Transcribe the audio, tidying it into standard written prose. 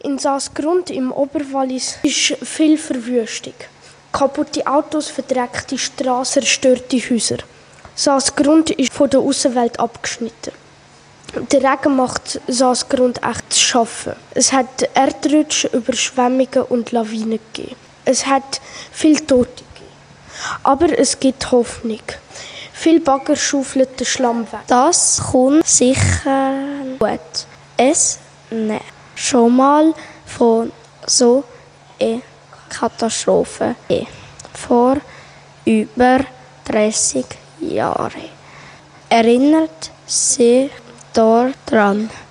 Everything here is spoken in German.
In Saasgrund im Oberwallis ist viel Verwüstung. Kaputte Autos, verdreckte Straßen, zerstörte Häuser. Saasgrund ist von der Aussenwelt abgeschnitten. Der Regen macht Saasgrund echt zu schaffen. Es hat Erdrutsche, Überschwemmungen und Lawinen gegeben. Es hat viele Tote gegeben. Aber es gibt Hoffnung. Viele Bagger schaufeln den Schlamm weg. Das kommt sicher gut. Es nicht schon mal von so einer Katastrophe vor über 30 Jahren. Erinnert sich daran.